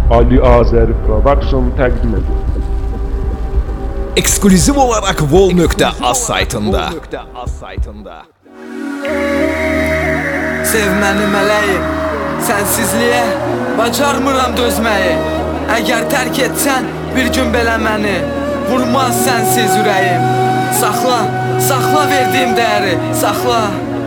Ali Azərif Production təqdim edir. Eksklüziv olarak Vol.az saytında. Sev məni mələyim, sənsizliyə bacarmıram dözməyi. Əgər tərk etsən bir gün belə məni, vurmaz sənsiz ürəyim. Saxla, saxla verdiyim dəyəri, saxla.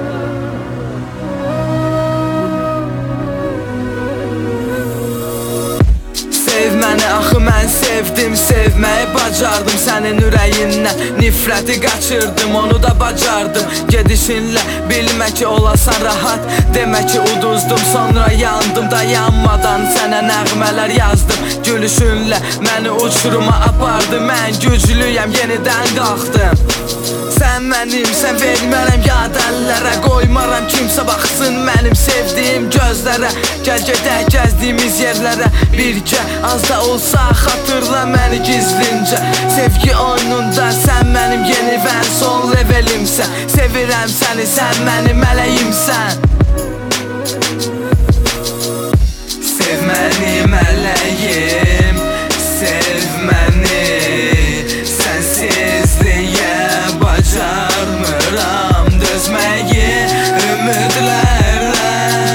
Sev məni, axı mən sevdim, sevməyi bacardım. Sənin ürəyindən nifrəti qaçırdım, onu da bacardım. Gedişinlə bilmə ki olasan rahat, demə ki uduzdum, sonra yandım. Dayanmadan sənə nəğmələr yazdım, gülüşünlə məni uçuruma apardı. Mən güclüyəm, yenidən qalxdım. Sən mənimsən, vermərəm yad əllərə, qoymaram kimsə baxsın mənim sevdiyim gözlərə. Gəl gedək gəzdiyimiz yerlərə birgə, az da olsa xatırla məni gizlincə. Sevgi oyununda sən mənim yeni və son levelimsən. Sevirəm səni, sən mənim mələyimsən. Sev məni mələyim, sev məni. Sənsizliyə bacarmıram dözməyi, ümidlərlə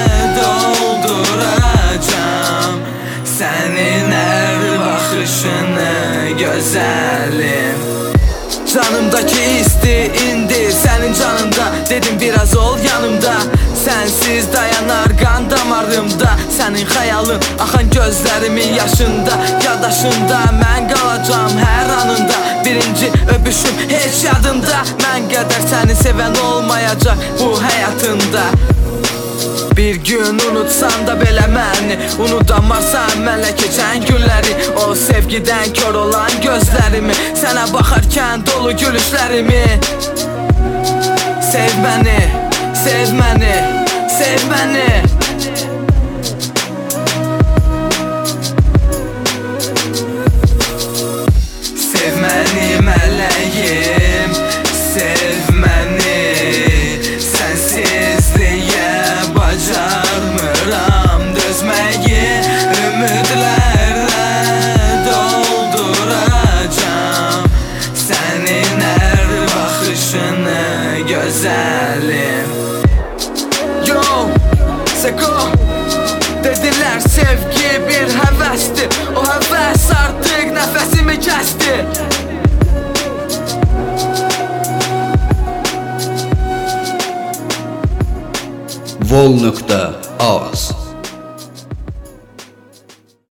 dolduracam sənin hər baxışını gözəlim. Canımdakı isti indi sənin canında, dedim biraz ol yanımda. Sənsiz dayanar qan damarımda, sənin xəyalın axan gözlərimin yaşında. Yadaşında mən qalacam hər anında, birinci öpüşüm heç yadında. Mən qədər səni sevən olmayacaq bu həyatında. Bir gün unutsan da belə məni, unudamarsan mənlə keçən günləri. O sevgidən kör olan gözlərimi, sənə baxarkən dolu gülüşlərimi. Sev məni, sev məni, sev məni. Sev məni mələyim, sev məni. Sənsizliyə bacarmıram dözməyi, ümidlərlə dolduracam sənin hər baxışını gözəlim. Yo, Seko, dedilər sevgi bir həvəsdir, o həvəs artıq nəfəsimi kəsdi. Vol.az